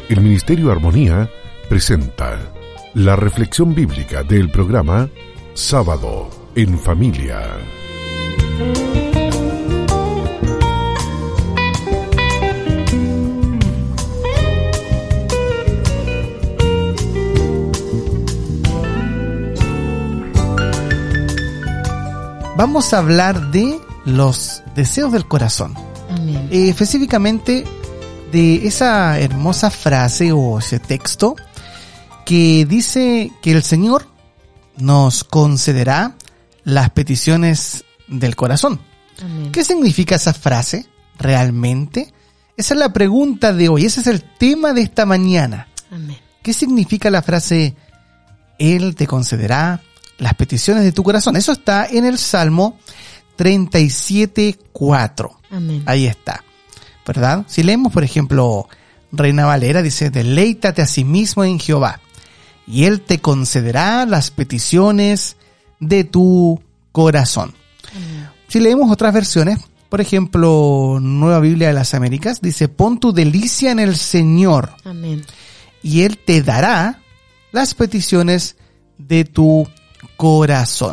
El Ministerio Armonía presenta la reflexión bíblica del programa Sábado en Familia. Vamos a hablar de los deseos del corazón. Amén. Específicamente de esa hermosa frase o ese texto que dice que el Señor nos concederá las peticiones del corazón. Amén. ¿Qué significa esa frase realmente? Esa es la pregunta de hoy, ese es el tema de esta mañana. Amén. ¿Qué significa la frase Él te concederá las peticiones de tu corazón? Eso está en el Salmo 37:4. Amén. Ahí está, ¿verdad? Si leemos, por ejemplo, Reina Valera, dice: deleítate a sí mismo en Jehová, y Él te concederá las peticiones de tu corazón. Amén. Si leemos otras versiones, por ejemplo, Nueva Biblia de las Américas, dice: pon tu delicia en el Señor, Amén. y Él te dará las peticiones de tu corazón.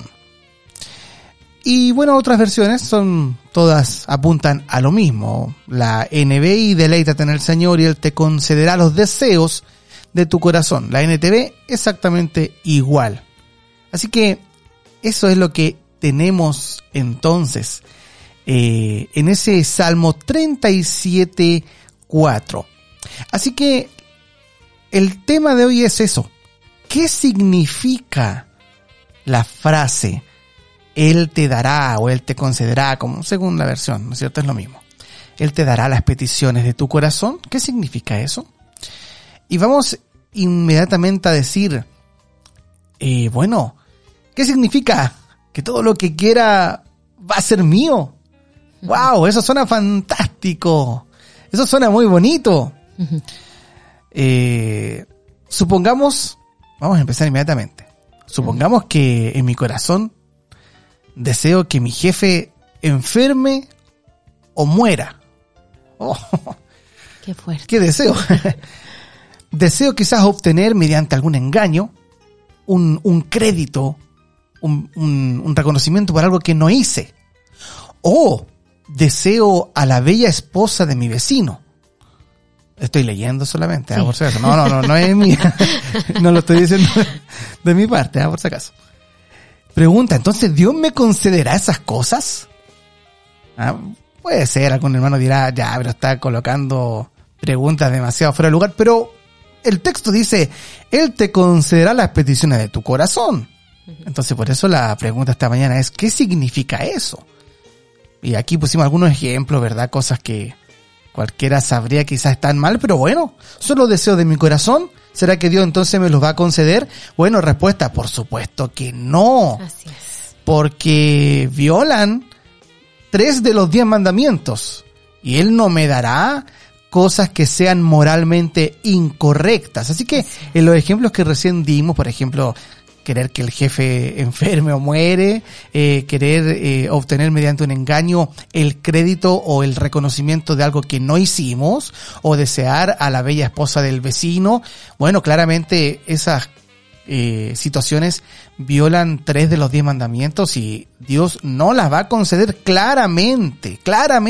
Y bueno, otras versiones todas apuntan a lo mismo. La NBI: deleítate en el Señor y Él te concederá los deseos de tu corazón. La NTV exactamente igual. Así que eso es lo que tenemos entonces en ese Salmo 37:4. Así que el tema de hoy es eso. ¿Qué significa la frase Él te dará o Él te concederá, como según la versión, ¿no es cierto? Es lo mismo. Él te dará las peticiones de tu corazón. ¿Qué significa eso? Y vamos inmediatamente a decir, bueno, ¿qué significa? Que todo lo que quiera va a ser mío. ¡Wow! Eso suena fantástico. Eso suena muy bonito. Supongamos, vamos a empezar inmediatamente. Supongamos que en mi corazón deseo que mi jefe enferme o muera. Oh, Qué fuerte. ¿qué deseo? Deseo quizás obtener mediante algún engaño un crédito, un reconocimiento por algo que no hice. O deseo a la bella esposa de mi vecino. Estoy leyendo solamente, Sí. por si acaso. No es mía. No lo estoy diciendo de mi parte, por si acaso. Pregunta, ¿entonces Dios me concederá esas cosas? Puede ser, algún hermano dirá, ya, pero está colocando preguntas demasiado fuera de lugar, pero el texto dice, Él te concederá las peticiones de tu corazón. Entonces, por eso la pregunta esta mañana es, ¿qué significa eso? Y aquí pusimos algunos ejemplos, ¿verdad? Cosas que cualquiera sabría quizás están mal, pero bueno, son los deseos de mi corazón. ¿Será que Dios entonces me los va a conceder? Bueno, respuesta, por supuesto que no. Así es. Porque violan 3 de los 10 mandamientos. Y Él no me dará cosas que sean moralmente incorrectas. Así que en los ejemplos que recién dimos, por ejemplo, querer que el jefe enferme o muere, querer obtener mediante un engaño el crédito o el reconocimiento de algo que no hicimos, o desear a la bella esposa del vecino. Bueno, claramente esas situaciones violan 3 de los 10 mandamientos y Dios no las va a conceder claramente.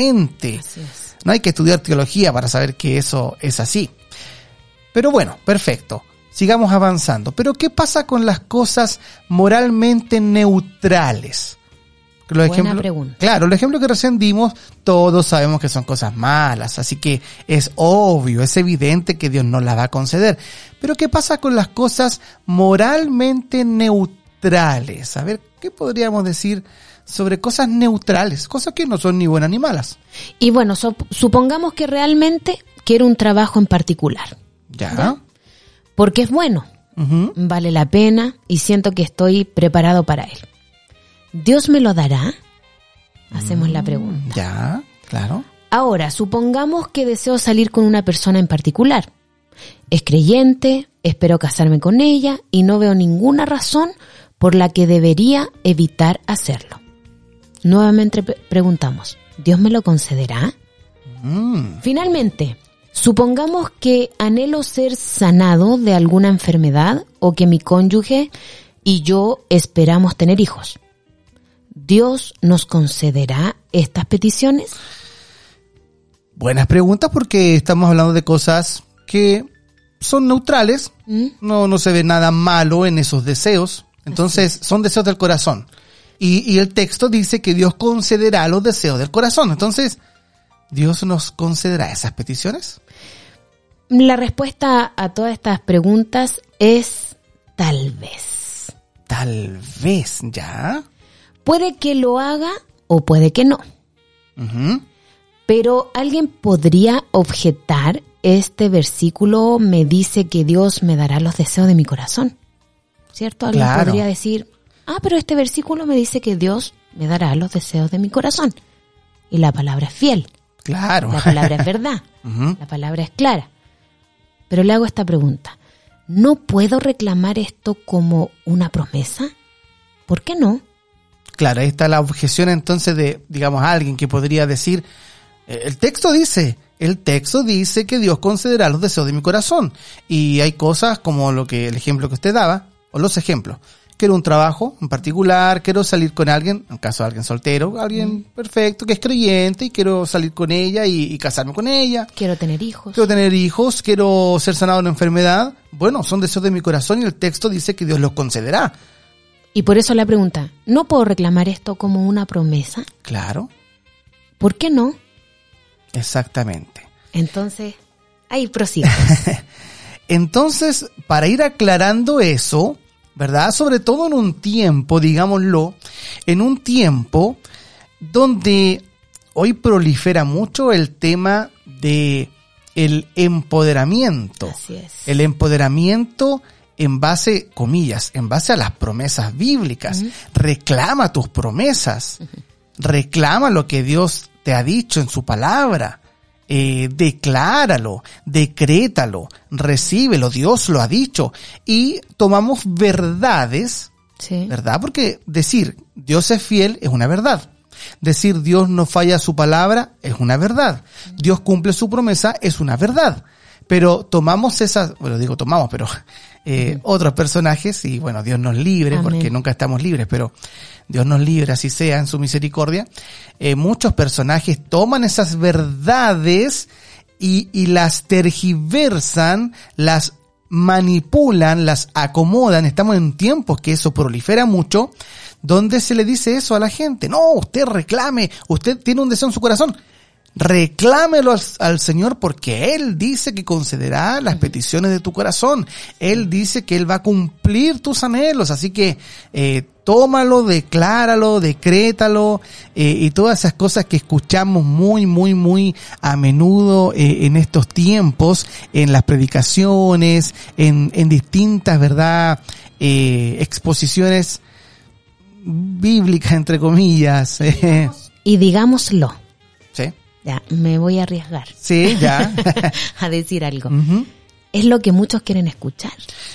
Así es. No hay que estudiar teología para saber que eso es así. Pero bueno, perfecto. Sigamos avanzando. Pero ¿qué pasa con las cosas moralmente neutrales? Buena pregunta. Claro, el ejemplo que recién dimos, todos sabemos que son cosas malas, así que es obvio, es evidente que Dios no las va a conceder. Pero ¿qué pasa con las cosas moralmente neutrales? A ver, ¿qué podríamos decir sobre cosas neutrales? Cosas que no son ni buenas ni malas. Y bueno, supongamos que realmente quiero un trabajo en particular. ¿Ya? Porque es bueno, vale la pena y siento que estoy preparado para él. ¿Dios me lo dará? Hacemos la pregunta. Ya, claro. Ahora, supongamos que deseo salir con una persona en particular. Es creyente, espero casarme con ella y no veo ninguna razón por la que debería evitar hacerlo. Nuevamente preguntamos, ¿Dios me lo concederá? Finalmente, Supongamos que anhelo ser sanado de alguna enfermedad o que mi cónyuge y yo esperamos tener hijos. ¿Dios nos concederá estas peticiones? Buenas preguntas, porque estamos hablando de cosas que son neutrales. No se ve nada malo en esos deseos. Entonces, son deseos del corazón. Y el texto dice que Dios concederá los deseos del corazón. Entonces, ¿Dios nos concederá esas peticiones? La respuesta a todas estas preguntas es tal vez. Tal vez, ¿ya? Puede que lo haga o puede que no. Uh-huh. Pero alguien podría objetar, este versículo me dice que Dios me dará los deseos de mi corazón. ¿Cierto? Alguien Claro. podría decir, pero este versículo me dice que Dios me dará los deseos de mi corazón. Y la palabra es fiel. Claro. La palabra es verdad. Ujú. La palabra es clara. Pero le hago esta pregunta. ¿No puedo reclamar esto como una promesa? ¿Por qué no? Claro, ahí está la objeción entonces de, digamos, alguien que podría decir, el texto dice que Dios concederá los deseos de mi corazón. Y hay cosas como el ejemplo que usted daba, o los ejemplos. Quiero un trabajo en particular, quiero salir con alguien, en caso de alguien soltero, alguien perfecto, que es creyente, y quiero salir con ella y casarme con ella. Quiero tener hijos. Quiero tener hijos, quiero ser sanado de una enfermedad. Bueno, son deseos de mi corazón y el texto dice que Dios los concederá. Y por eso la pregunta, ¿no puedo reclamar esto como una promesa? Claro, ¿Por qué no? exactamente. Entonces, ahí prosigo. Entonces, para ir aclarando eso, ¿verdad? Sobre todo en un tiempo, digámoslo, en un tiempo donde hoy prolifera mucho el tema de el empoderamiento. Así es. El empoderamiento en base, comillas, en base a las promesas bíblicas. Reclama tus promesas. Reclama lo que Dios te ha dicho en su palabra. Decláralo, decrétalo, recíbelo, Dios lo ha dicho. Y tomamos verdades, Sí. ¿verdad? Porque decir Dios es fiel es una verdad. Decir Dios no falla a su palabra es una verdad. Dios cumple su promesa es una verdad. Pero tomamos esas, bueno, digo tomamos, pero otros personajes, y bueno, Dios nos libre, Amén. porque nunca estamos libres, pero Dios nos libre, así sea, en su misericordia. Muchos personajes toman esas verdades y las tergiversan, las manipulan, las acomodan. Estamos en tiempos que eso prolifera mucho, donde se le dice eso a la gente. No, usted reclame, usted tiene un deseo en su corazón. Reclámelo al Señor, porque Él dice que concederá las peticiones de tu corazón. Él dice que Él va a cumplir tus anhelos. Así que tómalo, decláralo, decrétalo, y todas esas cosas que escuchamos muy a menudo en estos tiempos, en las predicaciones, en distintas, ¿verdad?, exposiciones bíblicas, entre comillas. Y digámoslo. ¿Sí? Ya, me voy a arriesgar. Sí, ya. A decir algo. Ujú. Es lo que muchos quieren escuchar.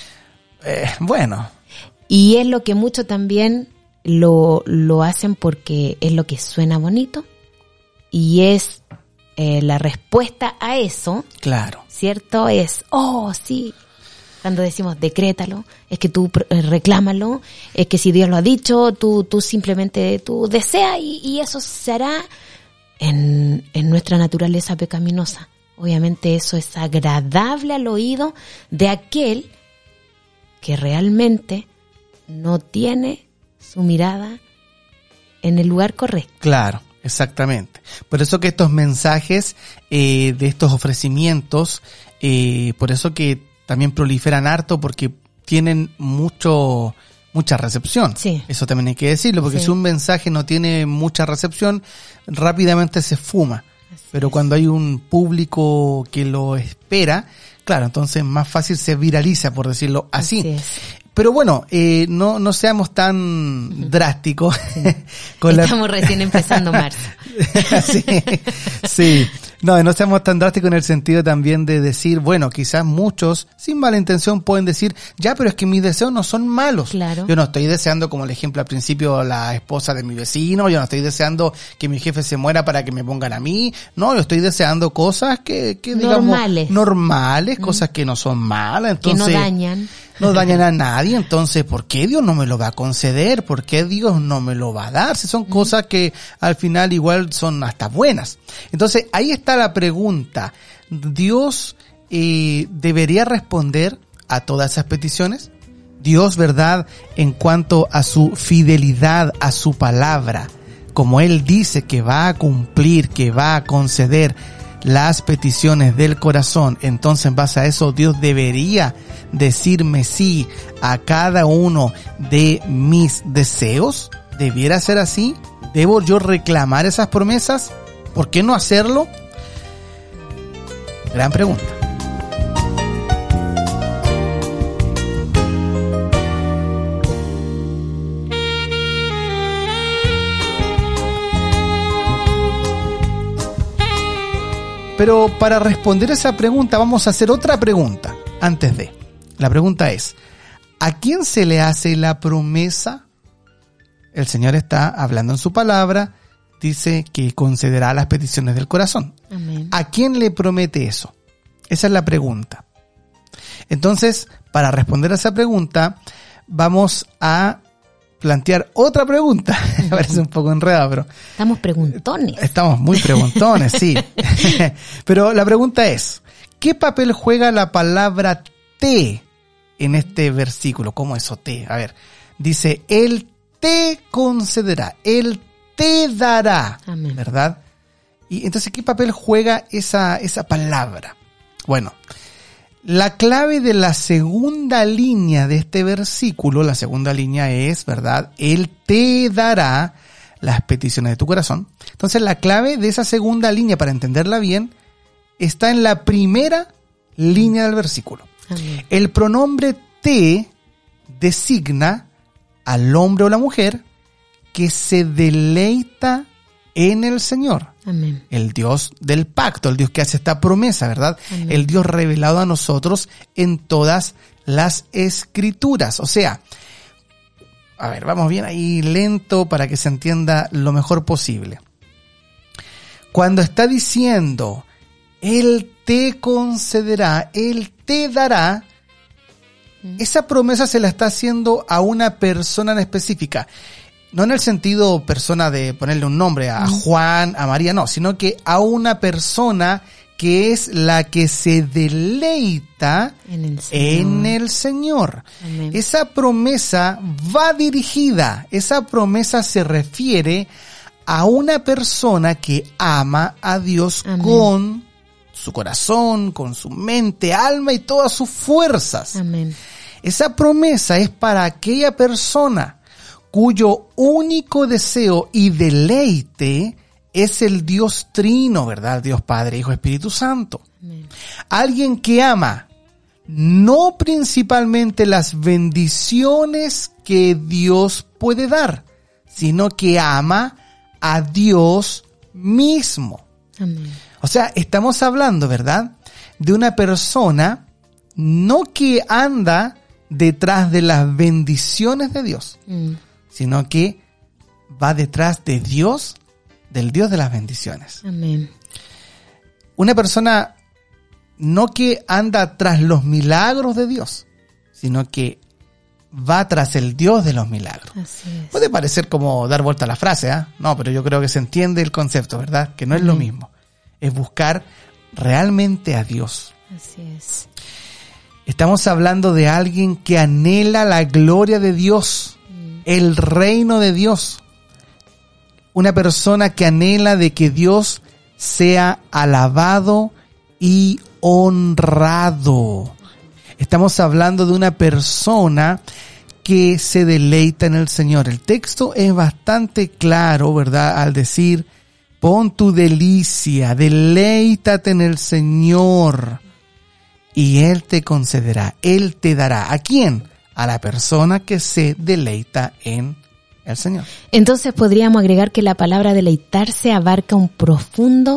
Bueno, Y es lo que muchos también lo hacen porque es lo que suena bonito. Y es la respuesta a eso, claro. ¿cierto? Es, sí. Cuando decimos decrétalo, es que tú reclámalo, es que si Dios lo ha dicho, tú simplemente tú deseas y eso se hará en nuestra naturaleza pecaminosa. Obviamente eso es agradable al oído de aquel que realmente no tiene su mirada en el lugar correcto. Claro, exactamente. Por eso que estos mensajes de estos ofrecimientos, por eso que también proliferan harto, porque tienen mucha recepción. Sí. Eso también hay que decirlo, porque Sí. si un mensaje no tiene mucha recepción, rápidamente se esfuma. Pero cuando hay un público que lo espera, claro, entonces más fácil se viraliza, por decirlo así. Así es. Pero bueno, no seamos tan drásticos. Estamos recién empezando marzo. Sí, sí. No seamos tan drásticos en el sentido también de decir, bueno, quizás muchos, sin mala intención, pueden decir, ya, pero es que mis deseos no son malos. Claro. Yo no estoy deseando, como el ejemplo al principio, la esposa de mi vecino, yo no estoy deseando que mi jefe se muera para que me pongan a mí, no, yo estoy deseando cosas que digamos, normales, cosas que no son malas, entonces, que no dañan. No dañan a nadie, entonces, ¿por qué Dios no me lo va a conceder? ¿Por qué Dios no me lo va a dar? Si son cosas que al final igual son hasta buenas. Entonces, ahí está la pregunta. ¿Dios debería responder a todas esas peticiones? Dios, ¿verdad? En cuanto a su fidelidad a su palabra, como Él dice que va a cumplir, que va a conceder las peticiones del corazón, entonces en base a eso Dios debería decirme sí a cada uno de mis deseos. ¿Debiera ser así? ¿Debo yo reclamar esas promesas? ¿Por qué no hacerlo? Gran pregunta. Pero para responder esa pregunta vamos a hacer otra pregunta antes de. La pregunta es, ¿a quién se le hace la promesa? El Señor está hablando en su palabra, dice que concederá las peticiones del corazón. Amén. ¿A quién le promete eso? Esa es la pregunta. Entonces, para responder a esa pregunta, vamos a plantear otra pregunta. Me parece un poco enredado, pero... Estamos preguntones. Estamos muy preguntones, sí. Pero la pregunta es, ¿qué papel juega la palabra te en este versículo? ¿Cómo eso te? A ver, dice, Él te concederá, Él te dará. Amén. ¿Verdad? Y entonces, ¿qué papel juega esa palabra? Bueno, la clave de la segunda línea de este versículo, la segunda línea es, ¿verdad? Él te dará las peticiones de tu corazón. Entonces, la clave de esa segunda línea, para entenderla bien, está en la primera línea del versículo. Amén. El pronombre te designa al hombre o la mujer que se deleita en el Señor. Amén. El Dios del pacto, el Dios que hace esta promesa, ¿verdad? Amén. El Dios revelado a nosotros en todas las Escrituras. O sea, a ver, vamos bien ahí lento para que se entienda lo mejor posible. Cuando está diciendo, Él te concederá, Él te dará, esa promesa se la está haciendo a una persona en específica. No en el sentido persona de ponerle un nombre a Juan, a María, no, sino que a una persona que es la que se deleita en el Señor. Amén. Esa promesa va dirigida, esa promesa se refiere a una persona que ama a Dios. Amén. Con su corazón, con su mente, alma y todas sus fuerzas. Amén. Esa promesa es para aquella persona cuyo único deseo y deleite es el Dios Trino, ¿verdad? Dios Padre, Hijo, Espíritu Santo. Amén. Alguien que ama no principalmente las bendiciones que Dios puede dar, sino que ama a Dios mismo. Amén. O sea, estamos hablando, ¿verdad?, de una persona no que anda detrás de las bendiciones de Dios, sino que va detrás de Dios, del Dios de las bendiciones. Amén. Una persona no que anda tras los milagros de Dios, sino que va tras el Dios de los milagros. Así es. Puede parecer como dar vuelta a la frase, ¿eh? No, pero yo creo que se entiende el concepto, ¿verdad? Que no es lo mismo. Es buscar realmente a Dios. Así es. Estamos hablando de alguien que anhela la gloria de Dios, el reino de Dios. Una persona que anhela de que Dios sea alabado y honrado. Estamos hablando de una persona que se deleita en el Señor. El texto es bastante claro, ¿verdad?, al decir, pon tu delicia, deleítate en el Señor y Él te concederá, Él te dará. ¿A quién? A la persona que se deleita en el Señor. Entonces podríamos agregar que la palabra deleitarse abarca un profundo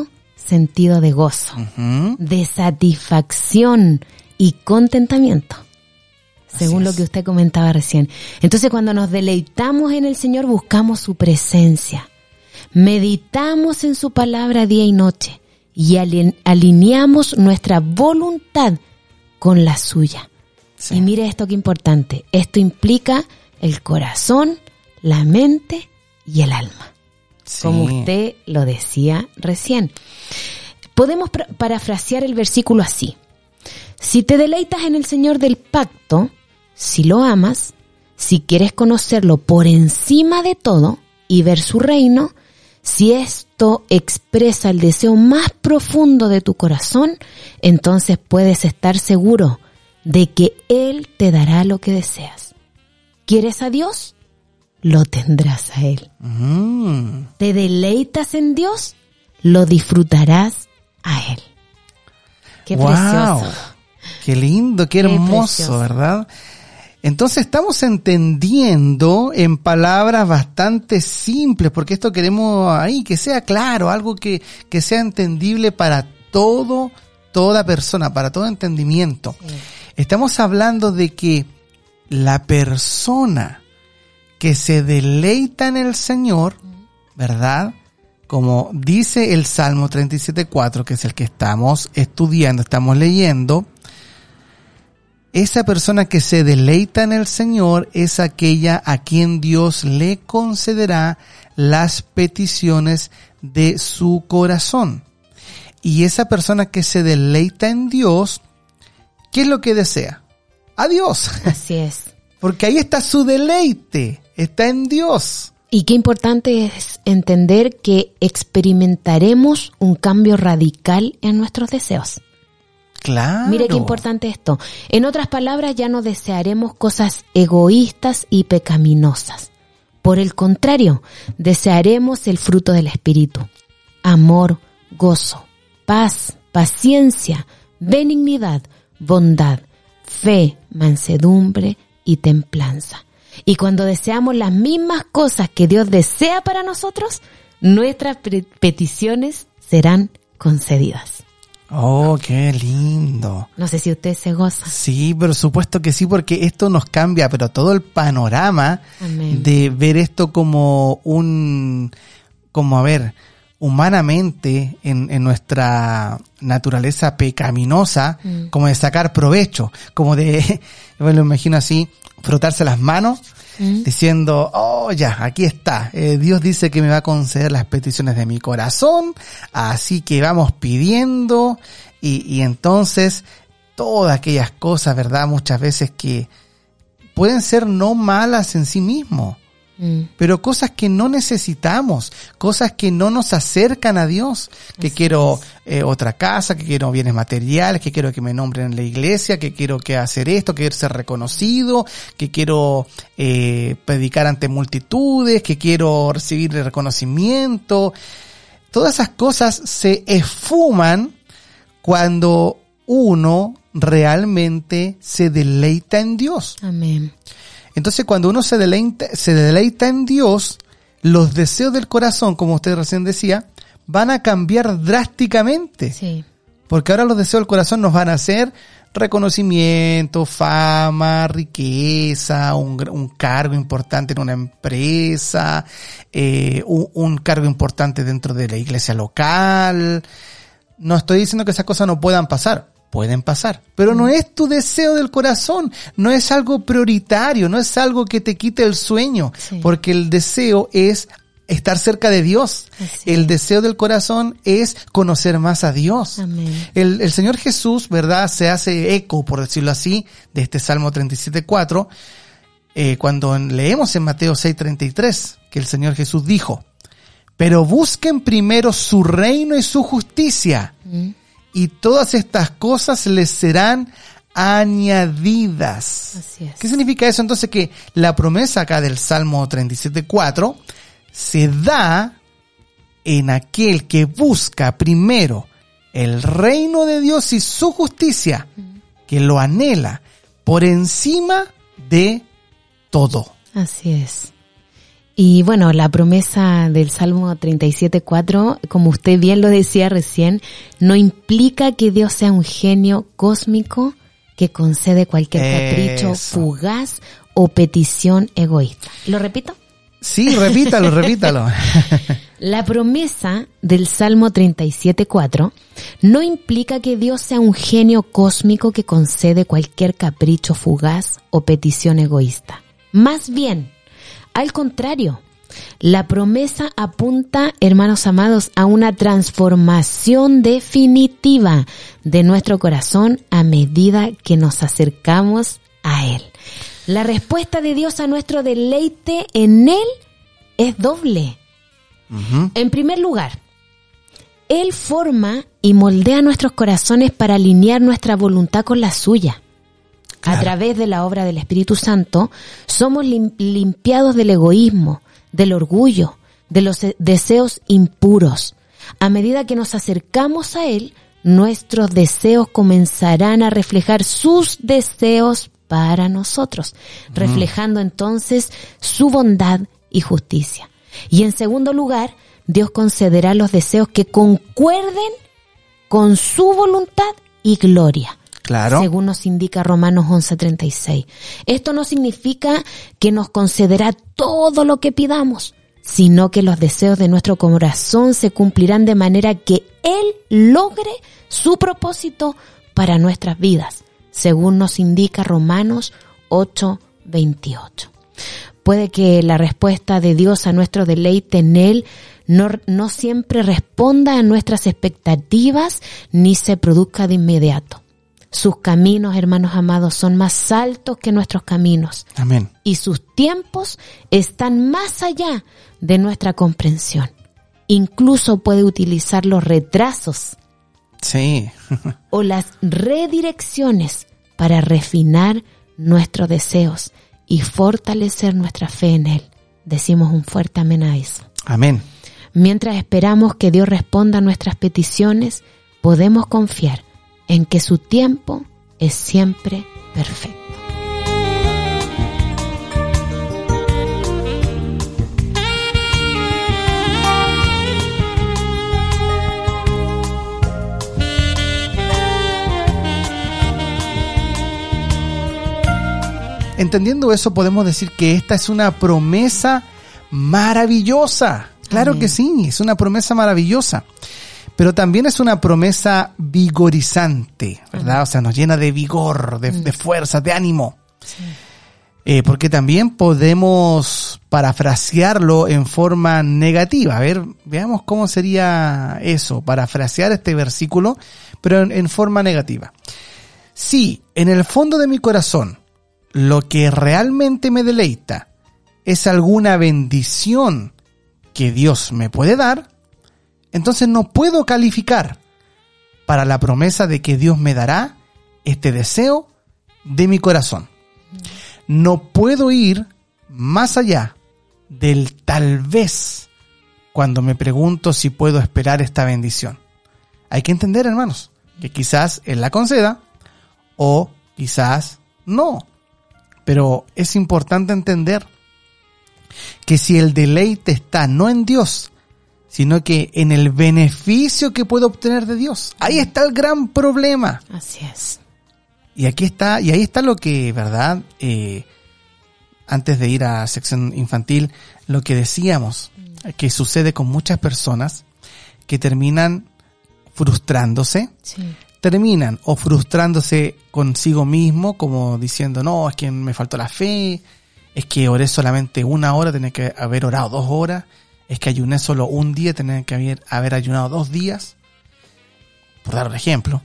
sentido de gozo, Ujú. de satisfacción y contentamiento, según lo es. que usted comentaba recién. Entonces, cuando nos deleitamos en el Señor, buscamos su presencia, meditamos en su palabra día y noche y alineamos nuestra voluntad con la suya. Sí. Y mire esto que importante, esto implica el corazón, la mente y el alma, Sí. como usted lo decía recién. Podemos parafrasear el versículo así: si te deleitas en el Señor del pacto, si lo amas, si quieres conocerlo por encima de todo y ver su reino, si esto expresa el deseo más profundo de tu corazón, entonces puedes estar seguro de que Él te dará lo que deseas. ¿Quieres a Dios? Lo tendrás a Él. ¿Te deleitas en Dios? Lo disfrutarás a Él. Qué Wow. precioso. Qué lindo, qué hermoso, precioso. ¿verdad? Entonces estamos entendiendo en palabras bastante simples, porque esto queremos ahí que sea claro, algo que sea entendible para toda persona, para todo entendimiento. Sí. Estamos hablando de que la persona que se deleita en el Señor, ¿verdad? Como dice el Salmo 37:4, que es el que estamos estudiando, estamos leyendo, esa persona que se deleita en el Señor es aquella a quien Dios le concederá las peticiones de su corazón. Y esa persona que se deleita en Dios, ¿qué es lo que desea? A Dios. Así es. Porque ahí está su deleite, está en Dios. Y qué importante es entender que experimentaremos un cambio radical en nuestros deseos. Claro. Mire qué importante esto. En otras palabras, ya no desearemos cosas egoístas y pecaminosas. Por el contrario, desearemos el fruto del Espíritu: amor, gozo, paz, paciencia, benignidad, bondad, fe, mansedumbre y templanza. Y cuando deseamos las mismas cosas que Dios desea para nosotros, nuestras peticiones serán concedidas. Oh, qué lindo. No sé si usted se goza. Sí, por supuesto que sí, porque esto nos cambia, pero todo el panorama Amén. de ver esto como humanamente en nuestra naturaleza pecaminosa, como de sacar provecho, como de, yo me lo imagino así, frotarse las manos, diciendo, oh ya, aquí está, Dios dice que me va a conceder las peticiones de mi corazón, así que vamos pidiendo, y entonces todas aquellas cosas, ¿verdad? Muchas veces que pueden ser no malas en sí mismos, pero cosas que no necesitamos, cosas que no nos acercan a Dios, que quiero otra casa, que quiero bienes materiales, que quiero que me nombren en la iglesia, que quiero que hacer esto, que quiero ser reconocido, que quiero predicar ante multitudes, que quiero recibir el reconocimiento. Todas esas cosas se esfuman cuando uno realmente se deleita en Dios. Amén. Entonces, cuando uno se deleita en Dios, los deseos del corazón, como usted recién decía, van a cambiar drásticamente. Sí. Porque ahora los deseos del corazón nos van a hacer reconocimiento, fama, riqueza, un cargo importante en una empresa, un cargo importante dentro de la iglesia local. No estoy diciendo que esas cosas no puedan pasar. Pueden pasar, pero no es tu deseo del corazón, no es algo prioritario, no es algo que te quite el sueño, Sí. porque el deseo es estar cerca de Dios. Así El es. deseo del corazón es conocer más a Dios. Amén. El Señor Jesús, ¿verdad? Se hace eco, por decirlo así, de este Salmo 37:4, cuando leemos en Mateo 6:33, que el Señor Jesús dijo, pero busquen primero su reino y su justicia, y todas estas cosas les serán añadidas. Así es. ¿Qué significa eso? Entonces que la promesa acá del Salmo 37:4 se da en aquel que busca primero el reino de Dios y su justicia, que lo anhela por encima de todo. Así es. Y bueno, la promesa del Salmo 37:4, como usted bien lo decía recién, no implica que Dios sea un genio cósmico que concede cualquier capricho fugaz o petición egoísta. ¿Lo repito? Sí, repítalo. La promesa del Salmo 37:4 no implica que Dios sea un genio cósmico que concede cualquier capricho fugaz o petición egoísta. Más bien, al contrario, la promesa apunta, hermanos amados, a una transformación definitiva de nuestro corazón a medida que nos acercamos a Él. La respuesta de Dios a nuestro deleite en Él es doble. Uh-huh. En primer lugar, Él forma y moldea nuestros corazones para alinear nuestra voluntad con la suya. Claro. A través de la obra del Espíritu Santo, somos limpiados del egoísmo, del orgullo, de los deseos impuros. A medida que nos acercamos a Él, nuestros deseos comenzarán a reflejar sus deseos para nosotros, reflejando entonces su bondad y justicia. Y en segundo lugar, Dios concederá los deseos que concuerden con su voluntad y gloria. Claro. Según nos indica Romanos 11:36. Esto no significa que nos concederá todo lo que pidamos, sino que los deseos de nuestro corazón se cumplirán de manera que Él logre su propósito para nuestras vidas, según nos indica Romanos 8:28. Puede que la respuesta de Dios a nuestro deleite en Él no siempre responda a nuestras expectativas ni se produzca de inmediato. Sus caminos, hermanos amados, son más altos que nuestros caminos. Amén. Y sus tiempos están más allá de nuestra comprensión. Incluso puede utilizar los retrasos. Sí. O las redirecciones para refinar nuestros deseos y fortalecer nuestra fe en Él. Decimos un fuerte amén a eso. Amén. Mientras esperamos que Dios responda a nuestras peticiones, podemos confiar en que su tiempo es siempre perfecto. Entendiendo eso, podemos decir que esta es una promesa maravillosa. Claro Amén. Que sí, es una promesa maravillosa. Pero también es una promesa vigorizante, ¿verdad? O sea, nos llena de vigor, de fuerza, de ánimo. Sí. Porque también podemos parafrasearlo en forma negativa. A ver, veamos cómo sería eso, parafrasear este versículo, pero en forma negativa. Si en el fondo de mi corazón lo que realmente me deleita es alguna bendición que Dios me puede dar, entonces no puedo calificar para la promesa de que Dios me dará este deseo de mi corazón. No puedo ir más allá del tal vez cuando me pregunto si puedo esperar esta bendición. Hay que entender, hermanos, que quizás Él la conceda o quizás no. Pero es importante entender que si el deleite está no en Dios, sino que en el beneficio que puedo obtener de Dios, ahí está el gran problema. Así es. Y ahí está lo que, ¿verdad? Antes de ir a sección infantil, lo que decíamos, que sucede con muchas personas que terminan frustrándose. Sí. Terminan o frustrándose consigo mismo, como diciendo, no, es que me faltó la fe, es que oré solamente 1 hora, tenía que haber orado 2 horas, es que ayuné solo un día, tenía que haber ayunado 2 días, por dar un ejemplo,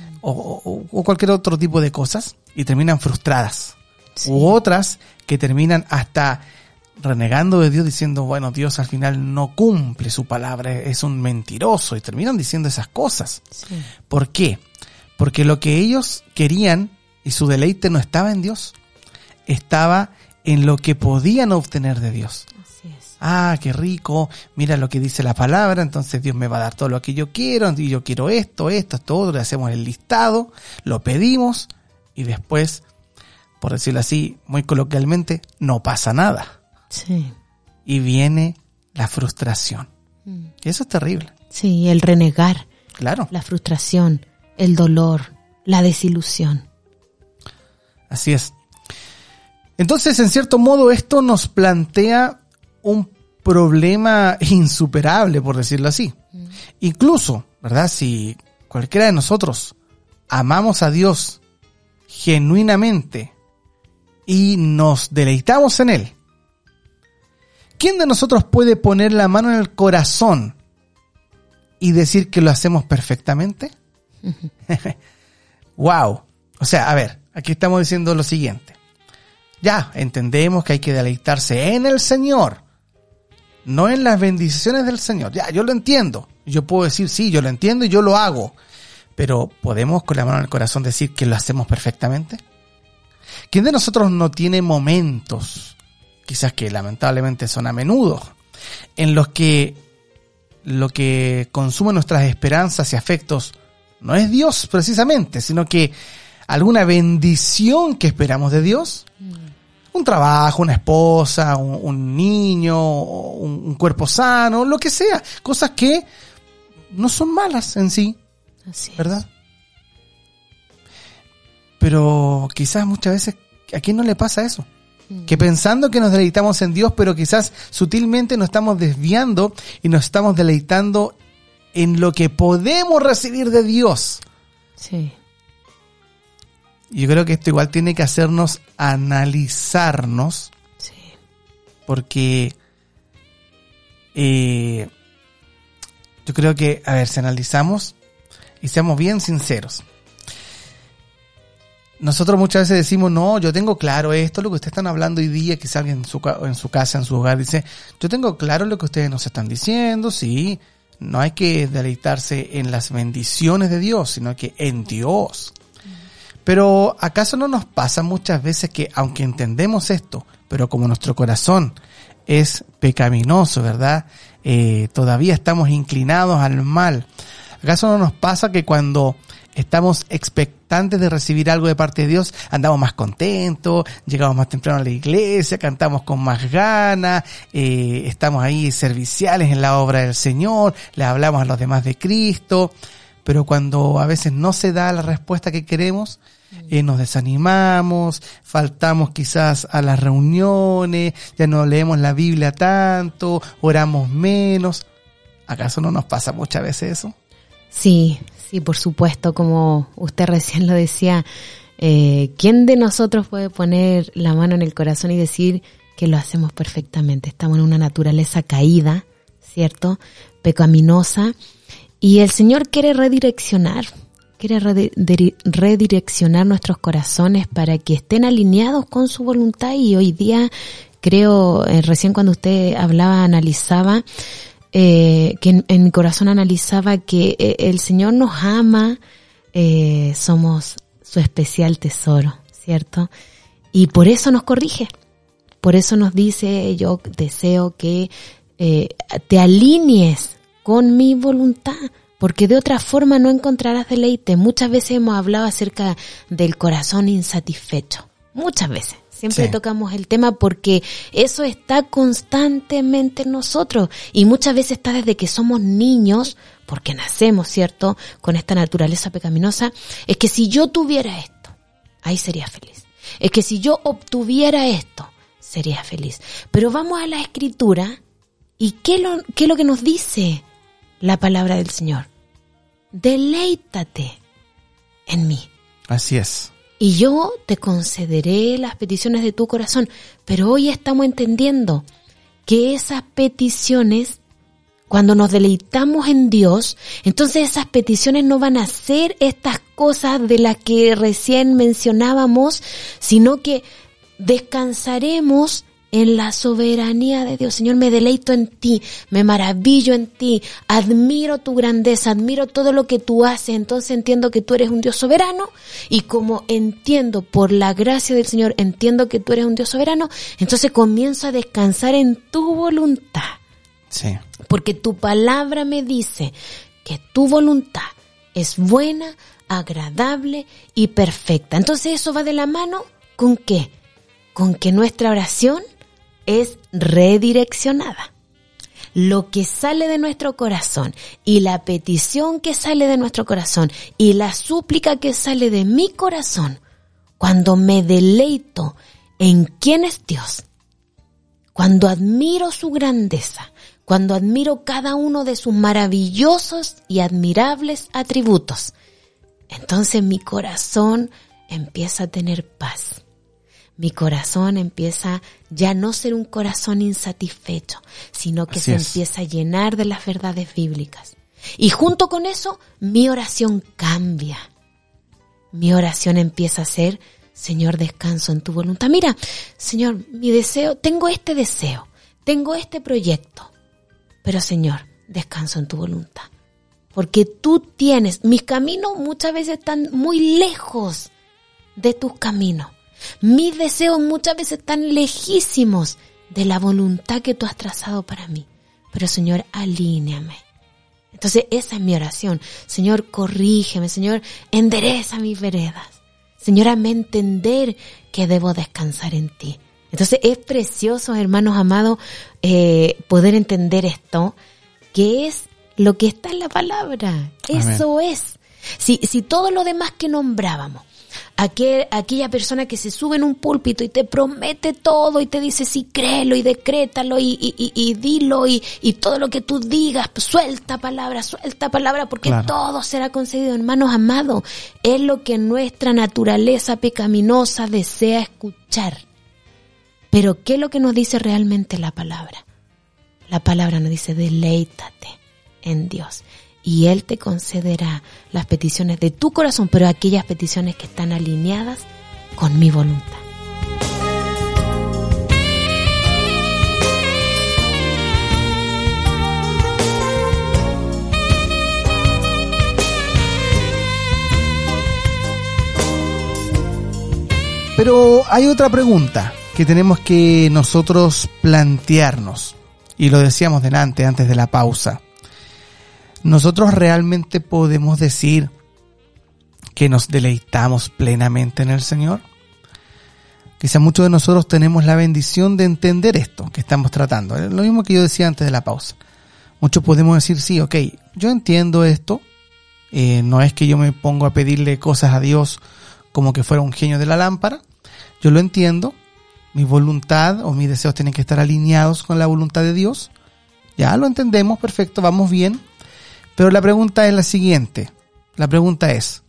o cualquier otro tipo de cosas, y terminan frustradas. Sí. U otras que terminan hasta renegando de Dios, diciendo, bueno, Dios al final no cumple su palabra, es un mentiroso, y terminan diciendo esas cosas. Sí. ¿Por qué? Porque lo que ellos querían y su deleite no estaba en Dios, estaba en lo que podían obtener de Dios. Así es. Ah, qué rico, mira lo que dice la palabra, entonces Dios me va a dar todo lo que yo quiero, y yo quiero esto, todo, le hacemos el listado, lo pedimos, y después, por decirlo así, muy coloquialmente, no pasa nada. Sí. y viene la frustración. Y eso es terrible. Sí, el renegar. Claro. La frustración, el dolor, la desilusión. Así es. Entonces, en cierto modo, esto nos plantea un problema insuperable, por decirlo así. Incluso, ¿verdad? Si cualquiera de nosotros amamos a Dios genuinamente y nos deleitamos en Él, ¿quién de nosotros puede poner la mano en el corazón y decir que lo hacemos perfectamente? ¡Wow! O sea, a ver, aquí estamos diciendo lo siguiente. Ya, entendemos que hay que deleitarse en el Señor, no en las bendiciones del Señor. Ya, yo lo entiendo. Yo puedo decir, sí, yo lo entiendo y yo lo hago. Pero, ¿podemos con la mano en el corazón decir que lo hacemos perfectamente? ¿Quién de nosotros no tiene momentos, quizás que lamentablemente son a menudo, en los que lo que consume nuestras esperanzas y afectos no es Dios precisamente, sino que alguna bendición que esperamos de Dios? Un trabajo, una esposa, un niño, un cuerpo sano, lo que sea. Cosas que no son malas en sí, Así es. ¿verdad? Pero quizás muchas veces, ¿a quién no le pasa eso? Que pensando que nos deleitamos en Dios, pero quizás sutilmente nos estamos desviando y nos estamos deleitando en lo que podemos recibir de Dios. Sí. Yo creo que esto igual tiene que hacernos analizarnos, Sí. porque yo creo que, a ver, si analizamos y seamos bien sinceros. Nosotros muchas veces decimos, no, yo tengo claro esto, lo que ustedes están hablando hoy día, quizá alguien en su casa, en su hogar, dice, yo tengo claro lo que ustedes nos están diciendo, sí, no hay que deleitarse en las bendiciones de Dios, sino que en Dios. Pero ¿acaso no nos pasa muchas veces que, aunque entendemos esto, pero como nuestro corazón es pecaminoso, ¿verdad? Todavía estamos inclinados al mal. ¿Acaso no nos pasa que cuando estamos expectantes de recibir algo de parte de Dios, andamos más contentos, llegamos más temprano a la iglesia, cantamos con más ganas, estamos ahí serviciales en la obra del Señor, le hablamos a los demás de Cristo? Pero cuando a veces no se da la respuesta que queremos, nos desanimamos, faltamos quizás a las reuniones, ya no leemos la Biblia tanto, oramos menos. ¿Acaso no nos pasa muchas veces eso? Sí, sí, por supuesto, como usted recién lo decía, ¿quién de nosotros puede poner la mano en el corazón y decir que lo hacemos perfectamente? Estamos en una naturaleza caída, ¿cierto? Pecaminosa. Y el Señor quiere redireccionar nuestros corazones para que estén alineados con su voluntad. Y hoy día, creo, recién cuando usted hablaba, analizaba, que en mi corazón analizaba que el Señor nos ama, somos su especial tesoro, ¿cierto? Y por eso nos corrige, por eso nos dice, yo deseo que te alinees con mi voluntad, porque de otra forma no encontrarás deleite. Muchas veces hemos hablado acerca del corazón insatisfecho, muchas veces. Siempre tocamos el tema porque eso está constantemente en nosotros y muchas veces está desde que somos niños, porque nacemos, ¿cierto?, con esta naturaleza pecaminosa. Es que si yo tuviera esto, ahí sería feliz. Es que si yo obtuviera esto, sería feliz. Pero vamos a la Escritura y ¿qué es lo que nos dice la palabra del Señor? Deleítate en mí. Así es. Y yo te concederé las peticiones de tu corazón. Pero hoy estamos entendiendo que esas peticiones, cuando nos deleitamos en Dios, entonces esas peticiones no van a ser estas cosas de las que recién mencionábamos, sino que descansaremos en la soberanía de Dios. Señor, me deleito en ti, me maravillo en ti, admiro tu grandeza, admiro todo lo que tú haces. Entonces entiendo que tú eres un Dios soberano, y como entiendo por la gracia del Señor, entiendo que tú eres un Dios soberano, entonces comienzo a descansar en tu voluntad. Sí. Porque tu palabra me dice que tu voluntad es buena, agradable y perfecta. Entonces eso va de la mano ¿con qué? Con que nuestra oración es redireccionada. Lo que sale de nuestro corazón y la petición que sale de nuestro corazón y la súplica que sale de mi corazón, cuando me deleito en quién es Dios, cuando admiro su grandeza, cuando admiro cada uno de sus maravillosos y admirables atributos, entonces mi corazón empieza a tener paz. Mi corazón empieza ya no ser un corazón insatisfecho, sino que se empieza a llenar de las verdades bíblicas. Y junto con eso, mi oración cambia. Mi oración empieza a ser: Señor, descanso en tu voluntad. Mira, Señor, mi deseo, tengo este proyecto, pero Señor, descanso en tu voluntad. Porque tú tienes, mis caminos muchas veces están muy lejos de tus caminos. Mis deseos muchas veces están lejísimos de la voluntad que tú has trazado para mí. Pero Señor, alíneame. Entonces esa es mi oración. Señor, corrígeme. Señor, endereza mis veredas. Señor, hazme entender que debo descansar en ti. Entonces es precioso, hermanos amados, poder entender esto, que es lo que está en la palabra. Eso es. Si todo lo demás que nombrábamos, aquella persona que se sube en un púlpito y te promete todo y te dice sí, créelo y decrétalo y dilo y todo lo que tú digas, suelta palabra porque todo será concedido. Hermanos amados, es lo que nuestra naturaleza pecaminosa desea escuchar. Pero ¿qué es lo que nos dice realmente la palabra? La palabra nos dice: deleítate en Dios y Él te concederá las peticiones de tu corazón, pero aquellas peticiones que están alineadas con mi voluntad. Pero hay otra pregunta que tenemos que nosotros plantearnos, y lo decíamos delante, antes de la pausa. ¿Nosotros realmente podemos decir que nos deleitamos plenamente en el Señor? Quizá muchos de nosotros tenemos la bendición de entender esto que estamos tratando. Es lo mismo que yo decía antes de la pausa. Muchos podemos decir: sí, ok, yo entiendo esto. No es que yo me pongo a pedirle cosas a Dios como que fuera un genio de la lámpara. Yo lo entiendo. Mi voluntad o mis deseos tienen que estar alineados con la voluntad de Dios. Ya lo entendemos, perfecto, vamos bien. Pero la pregunta es la siguiente. La pregunta es: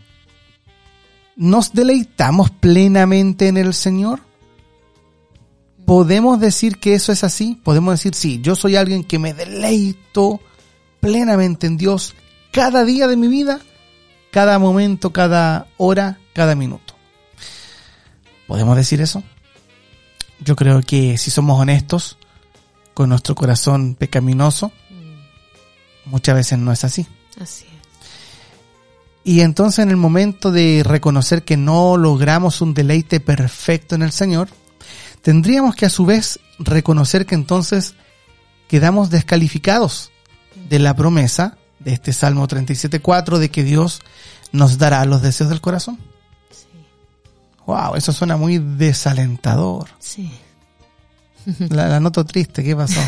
¿nos deleitamos plenamente en el Señor? ¿Podemos decir que eso es así? Podemos decir: sí, yo soy alguien que me deleito plenamente en Dios cada día de mi vida, cada momento, cada hora, cada minuto. ¿Podemos decir eso? Yo creo que si somos honestos con nuestro corazón pecaminoso, muchas veces no es así. Así es. Y entonces, en el momento de reconocer que no logramos un deleite perfecto en el Señor, tendríamos que a su vez reconocer que entonces quedamos descalificados de la promesa de este Salmo 37:4 de que Dios nos dará los deseos del corazón. Sí. Wow, eso suena muy desalentador. Sí. La noto triste, ¿qué pasó?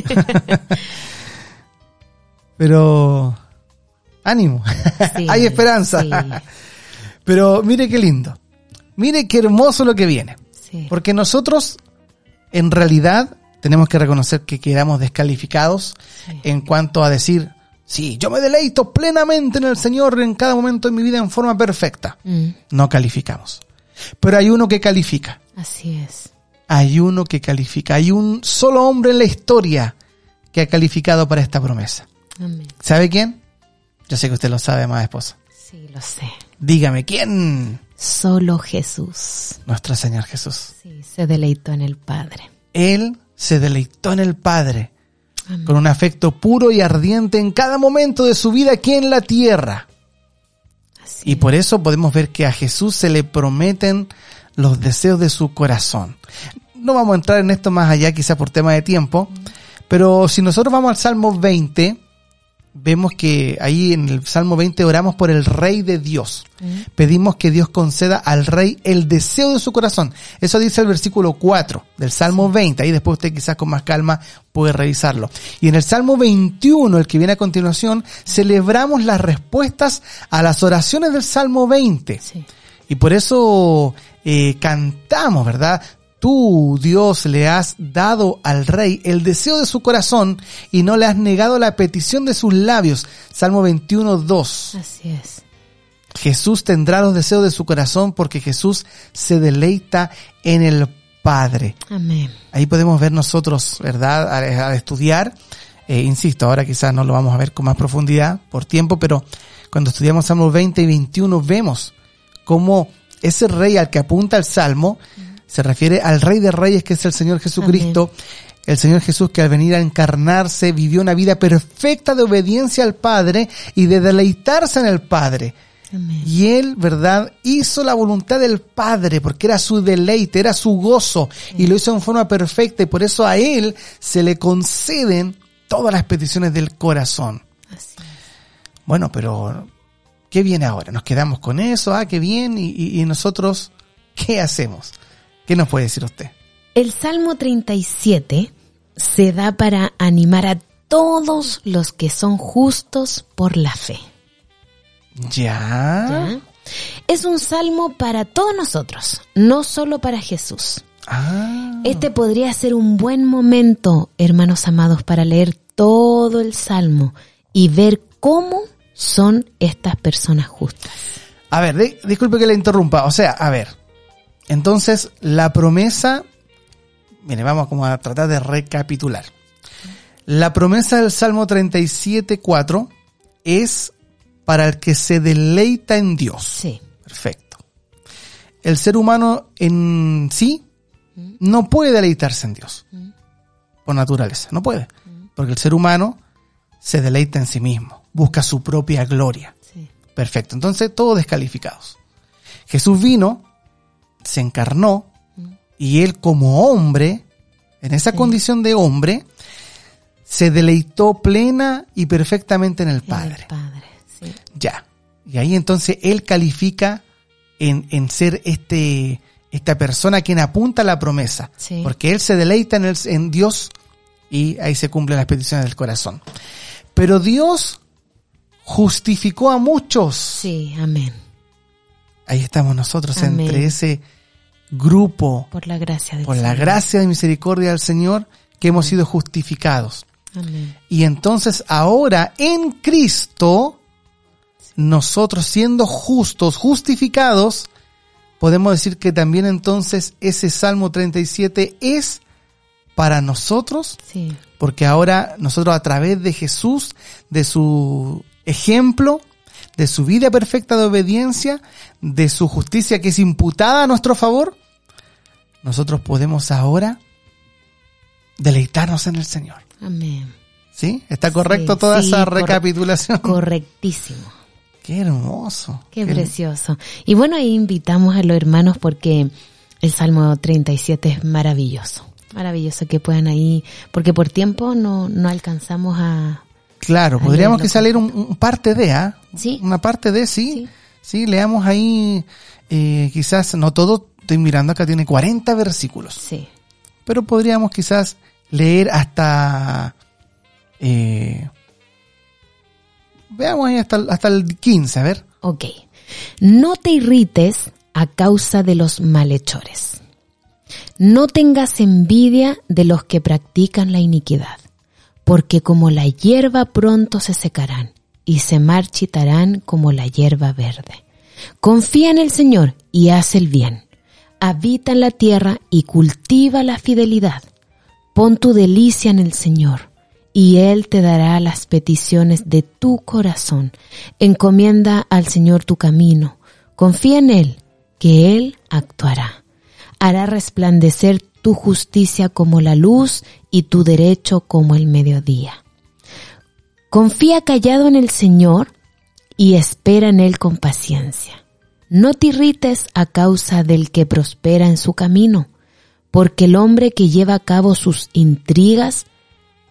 Pero ánimo, sí, hay esperanza. Sí. Pero mire qué lindo, mire qué hermoso lo que viene. Sí. Porque nosotros en realidad tenemos que reconocer que quedamos descalificados en cuanto a decir: sí, yo me deleito plenamente en el Señor en cada momento de mi vida en forma perfecta. No calificamos. Pero hay uno que califica. Así es. Hay uno que califica. Hay un solo hombre en la historia que ha calificado para esta promesa. Amén. ¿Sabe quién? Yo sé que usted lo sabe, amada esposa. Sí, lo sé. Dígame, ¿quién? Solo Jesús. Nuestro Señor Jesús. Sí, se deleitó en el Padre. Él se deleitó en el Padre. Amén. Con un afecto puro y ardiente en cada momento de su vida aquí en la tierra. Así y por eso podemos ver que a Jesús se le prometen los deseos de su corazón. No vamos a entrar en esto más allá, quizá por tema de tiempo, pero si nosotros vamos al Salmo 20, vemos que ahí en el Salmo 20 oramos por el Rey de Dios. Pedimos que Dios conceda al Rey el deseo de su corazón. Eso dice el versículo 4 del Salmo 20. Ahí después usted quizás con más calma puede revisarlo. Y en el Salmo 21, el que viene a continuación, celebramos las respuestas a las oraciones del Salmo 20. Sí. Y por eso cantamos, ¿verdad? Tú, Dios, le has dado al Rey el deseo de su corazón y no le has negado la petición de sus labios. Salmo 21, 2. Así es. Jesús tendrá los deseos de su corazón porque Jesús se deleita en el Padre. Amén. Ahí podemos ver nosotros, ¿verdad? Al estudiar, insisto, ahora quizás no lo vamos a ver con más profundidad por tiempo, pero cuando estudiamos Salmos 20 y 21 vemos cómo ese Rey al que apunta el Salmo se refiere al Rey de Reyes, que es el Señor Jesucristo. Amén. El Señor Jesús, que al venir a encarnarse vivió una vida perfecta de obediencia al Padre y de deleitarse en el Padre. Amén. Y Él, ¿verdad?, hizo la voluntad del Padre porque era su deleite, era su gozo, y lo hizo en forma perfecta, y por eso a Él se le conceden todas las peticiones del corazón. Así es. Bueno, pero ¿qué viene ahora? ¿Nos quedamos con eso? Ah, qué bien. ¿Y nosotros qué hacemos? ¿Qué nos puede decir usted? El Salmo 37 se da para animar a todos los que son justos por la fe. ¿Ya? Es un salmo para todos nosotros, no solo para Jesús. Este podría ser un buen momento, hermanos amados, para leer todo el salmo y ver cómo son estas personas justas. A ver, disculpe que le interrumpa. O sea, a ver, entonces la promesa, mire, vamos como a tratar de recapitular. La promesa del Salmo 37:4 es para el que se deleita en Dios. Sí. Perfecto. El ser humano en sí no puede deleitarse en Dios. Por naturaleza, no puede. Porque el ser humano se deleita en sí mismo, busca su propia gloria. Sí. Perfecto. Entonces, todos descalificados. Jesús vino, se encarnó, y Él como hombre, en esa condición de hombre, se deleitó plena y perfectamente en el Padre. El Padre, sí. Ya. Y ahí entonces Él califica en ser esta persona a quien apunta la promesa. Sí. Porque Él se deleita en Dios y ahí se cumplen las peticiones del corazón. Pero Dios justificó a muchos. Sí, amén. Ahí estamos nosotros, amén, entre ese grupo. Por la gracia del por Señor. la gracia y misericordia del Señor, que hemos sido justificados. Amén. Y entonces ahora en Cristo, nosotros siendo justos, justificados, podemos decir que también entonces ese Salmo 37 es para nosotros, Sí. porque ahora nosotros a través de Jesús, de su ejemplo, de su vida perfecta de obediencia, de su justicia que es imputada a nuestro favor, nosotros podemos ahora deleitarnos en el Señor. Amén. ¿Sí? ¿Está correcto Sí, toda sí, esa recapitulación? Correctísimo. Qué hermoso. Qué precioso. Y bueno, ahí invitamos a los hermanos porque el Salmo 37 es maravilloso. Maravilloso que puedan ahí, porque por tiempo no alcanzamos a... Claro, podríamos quizá leer un parte de, Sí. Una parte de, sí, leamos ahí, quizás, no todo, estoy mirando acá, tiene 40 versículos. Sí. Pero podríamos quizás leer hasta, veamos ahí hasta el 15, a ver. Ok. No te irrites a causa de los malhechores. No tengas envidia de los que practican la iniquidad, porque como la hierba pronto se secarán y se marchitarán como la hierba verde. Confía en el Señor y haz el bien. Habita en la tierra y cultiva la fidelidad. Pon tu delicia en el Señor y Él te dará las peticiones de tu corazón. Encomienda al Señor tu camino. Confía en Él, que Él actuará. Hará resplandecer tu justicia como la luz y tu derecho como el mediodía. Confía callado en el Señor y espera en Él con paciencia. No te irrites a causa del que prospera en su camino, porque el hombre que lleva a cabo sus intrigas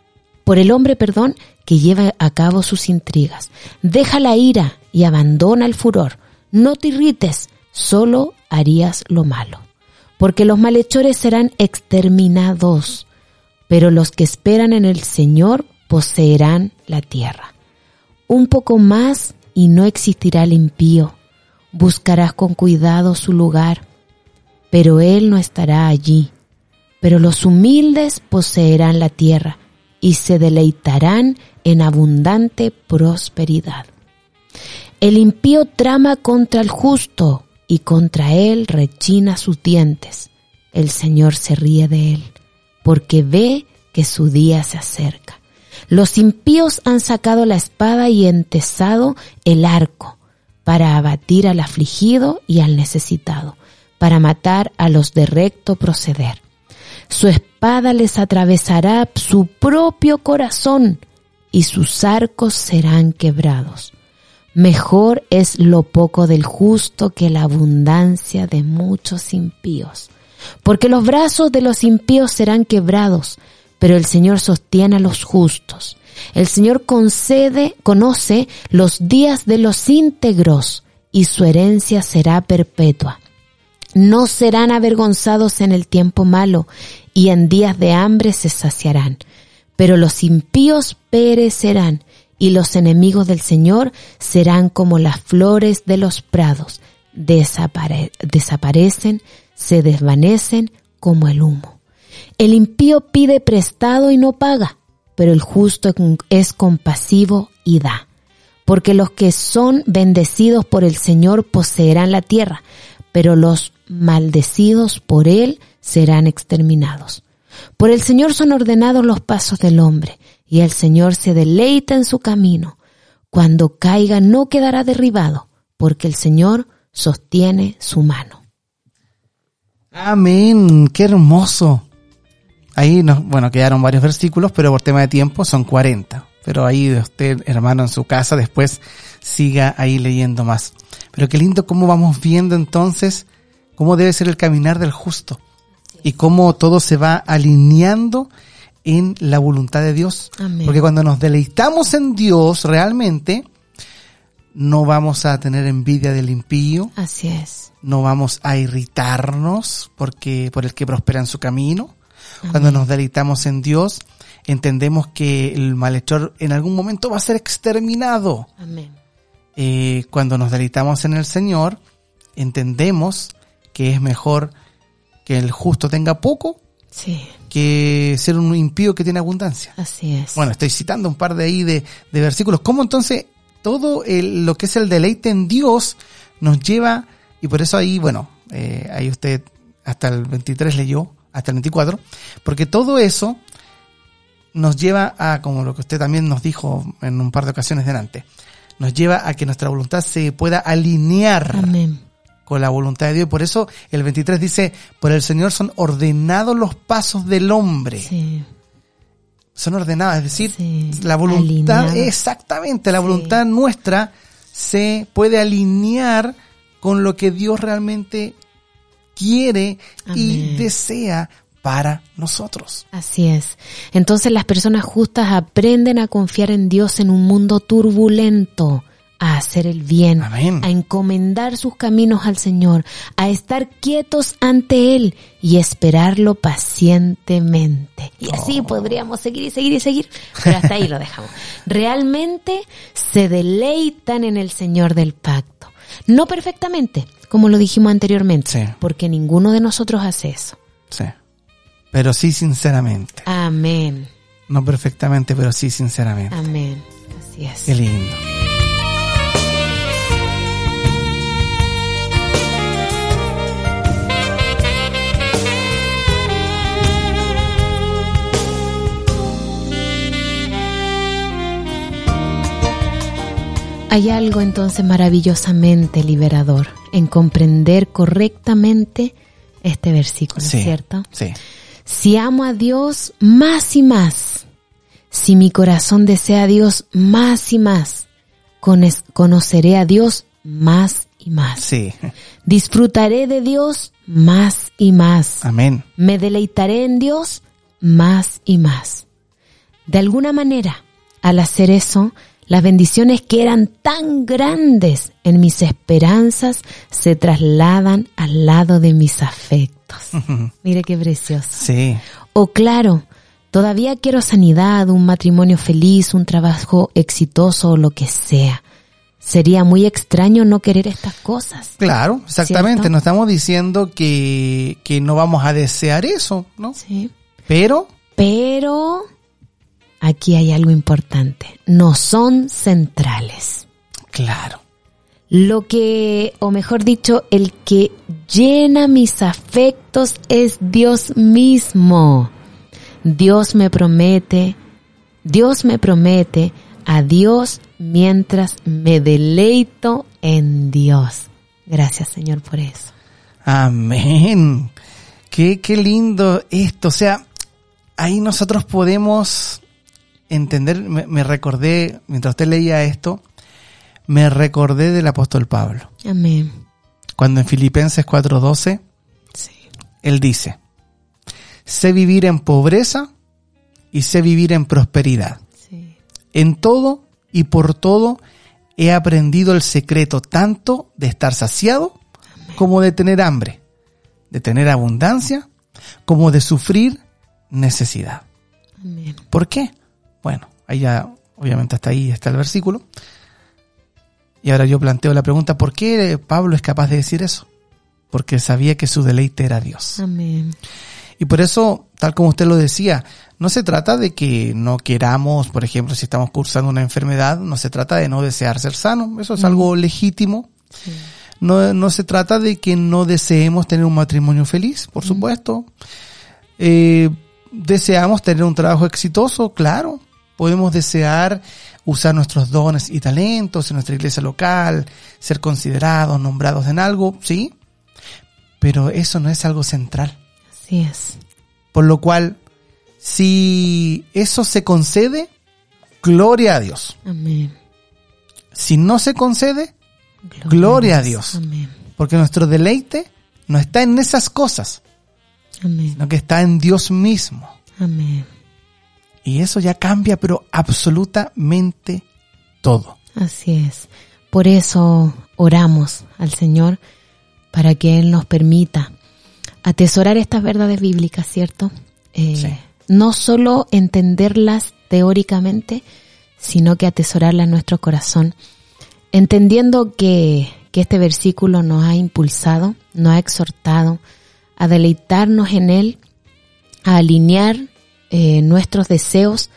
por el hombre, que lleva a cabo sus intrigas. Deja la ira y abandona el furor. No te irrites, solo harías lo malo. Porque los malhechores serán exterminados, pero los que esperan en el Señor poseerán la tierra. Un poco más y no existirá el impío. Buscarás con cuidado su lugar, pero él no estará allí. Pero los humildes poseerán la tierra y se deleitarán en abundante prosperidad. El impío trama contra el justo y contra él rechina sus dientes. El Señor se ríe de él, porque ve que su día se acerca. Los impíos han sacado la espada y entesado el arco para abatir al afligido y al necesitado, para matar a los de recto proceder. Su espada les atravesará su propio corazón y sus arcos serán quebrados. Mejor es lo poco del justo que la abundancia de muchos impíos. Porque los brazos de los impíos serán quebrados, pero el Señor sostiene a los justos. El Señor conoce los días de los íntegros y su herencia será perpetua. No serán avergonzados en el tiempo malo y en días de hambre se saciarán. Pero los impíos perecerán y los enemigos del Señor serán como las flores de los prados. Desaparecen, se desvanecen como el humo. El impío pide prestado y no paga, pero el justo es compasivo y da. Porque los que son bendecidos por el Señor poseerán la tierra, pero los maldecidos por él serán exterminados. Por el Señor son ordenados los pasos del hombre, y el Señor se deleita en su camino. Cuando caiga no quedará derribado, porque el Señor sostiene su mano. Amén, qué hermoso. Ahí quedaron varios versículos, pero por tema de tiempo son 40. Pero ahí usted, hermano, en su casa, después siga ahí leyendo más. Pero qué lindo cómo vamos viendo entonces cómo debe ser el caminar del justo y cómo todo se va alineando en la voluntad de Dios. Amén. Porque cuando nos deleitamos en Dios realmente, no vamos a tener envidia del impío. Así es. No vamos a irritarnos por el que prospera en su camino. Amén. Cuando nos deleitamos en Dios, entendemos que el malhechor en algún momento va a ser exterminado. Amén. Cuando nos deleitamos en el Señor, entendemos que es mejor que el justo tenga poco, sí, que ser un impío que tiene abundancia. Así es. Bueno, estoy citando un par de ahí de versículos. ¿Cómo entonces todo lo que es el deleite en Dios nos lleva? Y por eso ahí, ahí usted hasta el 23 leyó, hasta el 24, porque todo eso nos lleva a, como lo que usted también nos dijo en un par de ocasiones delante, nos lleva a que nuestra voluntad se pueda alinear. Amén. Con la voluntad de Dios. Y por eso el 23 dice, por el Señor son ordenados los pasos del hombre. Sí. Son ordenados, es decir, Sí. la voluntad, Alineados. exactamente, la Sí. voluntad nuestra se puede alinear con lo que Dios realmente quiere y Amén. desea para nosotros. Así es. Entonces las personas justas aprenden a confiar en Dios en un mundo turbulento, a hacer el bien, Amén. a encomendar sus caminos al Señor, a estar quietos ante Él y esperarlo pacientemente. Y así podríamos seguir y seguir y seguir, pero hasta ahí lo dejamos. Realmente se deleitan en el Señor del pacto. No perfectamente, como lo dijimos anteriormente, Sí. porque ninguno de nosotros hace eso. Sí. Pero sí sinceramente. Amén. No perfectamente, pero sí sinceramente. Amén. Así es. Qué lindo. Hay algo entonces maravillosamente liberador en comprender correctamente este versículo, Sí, ¿cierto? sí. Si amo a Dios más y más, si mi corazón desea a Dios más y más, conoceré a Dios más y más. Sí. Disfrutaré de Dios más y más. Amén. Me deleitaré en Dios más y más. De alguna manera, al hacer eso, las bendiciones que eran tan grandes en mis esperanzas se trasladan al lado de mis afectos. Mire qué precioso. Sí. O claro, todavía quiero sanidad, un matrimonio feliz, un trabajo exitoso o lo que sea. Sería muy extraño no querer estas cosas. Claro, exactamente. ¿Cierto? No estamos diciendo que no vamos a desear eso, ¿no? Sí. Pero aquí hay algo importante. No son centrales. claro. Lo que, o mejor dicho, el que llena mis afectos es Dios mismo. Dios me promete a Dios mientras me deleito en Dios. Gracias, Señor, por eso. Amén. Qué lindo esto. O sea, ahí nosotros podemos entender, me recordé, mientras usted leía esto, me recordé del apóstol Pablo. Amén. Cuando en Filipenses 4:12, Sí. él dice, sé vivir en pobreza y sé vivir en prosperidad. Sí. En todo y por todo he aprendido el secreto tanto de estar saciado como de tener hambre, de tener abundancia como de sufrir necesidad. Amén. ¿Por qué? Bueno, ahí ya, obviamente hasta ahí está el versículo. Y ahora yo planteo la pregunta, ¿por qué Pablo es capaz de decir eso? Porque sabía que su deleite era Dios. Amén. Y por eso, tal como usted lo decía, no se trata de que no queramos, por ejemplo, si estamos cursando una enfermedad, no se trata de no desear ser sano, eso es algo legítimo. Sí. No se trata de que no deseemos tener un matrimonio feliz, por supuesto. Deseamos tener un trabajo exitoso, claro. Podemos desear usar nuestros dones y talentos en nuestra iglesia local, ser considerados, nombrados en algo, sí. Pero eso no es algo central. Así es. Por lo cual, si eso se concede, gloria a Dios. Amén. Si no se concede, gloria a Dios. Amén. Porque nuestro deleite no está en esas cosas, Amén. sino que está en Dios mismo. Amén. Y eso ya cambia, pero absolutamente todo. Así es. Por eso oramos al Señor para que Él nos permita atesorar estas verdades bíblicas, ¿cierto? Sí. No solo entenderlas teóricamente, sino que atesorarlas en nuestro corazón, entendiendo que este versículo nos ha impulsado, nos ha exhortado a deleitarnos en Él, a alinear nuestros deseos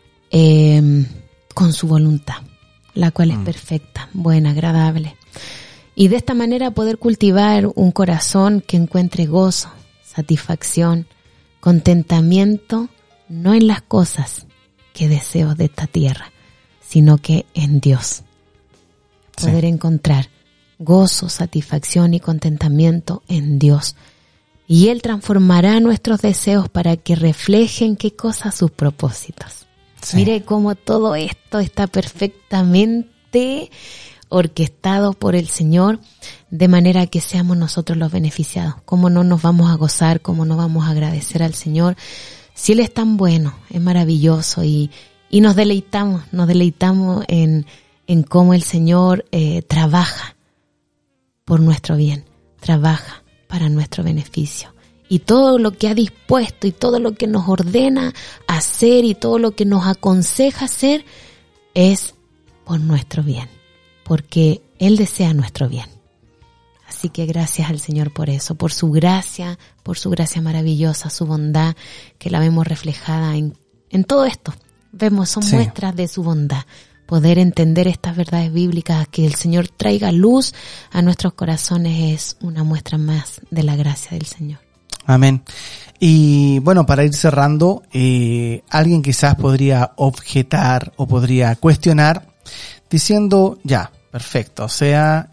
con su voluntad, la cual es perfecta, buena, agradable. Y de esta manera poder cultivar un corazón que encuentre gozo, satisfacción, contentamiento, no en las cosas que deseo de esta tierra, sino que en Dios. Poder encontrar gozo, satisfacción y contentamiento en Dios. Y Él transformará nuestros deseos para que reflejen qué cosas sus propósitos. Sí. Mire cómo todo esto está perfectamente orquestado por el Señor, de manera que seamos nosotros los beneficiados. Cómo no nos vamos a gozar, cómo no vamos a agradecer al Señor. Si Él es tan bueno, es maravilloso y nos deleitamos en cómo el Señor trabaja por nuestro bien, trabaja para nuestro beneficio. Y todo lo que ha dispuesto y todo lo que nos ordena hacer y todo lo que nos aconseja hacer es por nuestro bien, porque Él desea nuestro bien. Así que gracias al Señor por eso, por su gracia maravillosa, su bondad, que la vemos reflejada en todo esto. Son muestras de su bondad. Poder entender estas verdades bíblicas, que el Señor traiga luz a nuestros corazones, es una muestra más de la gracia del Señor. Amén. Y bueno, para ir cerrando, alguien quizás podría objetar o podría cuestionar diciendo, ya, perfecto, o sea,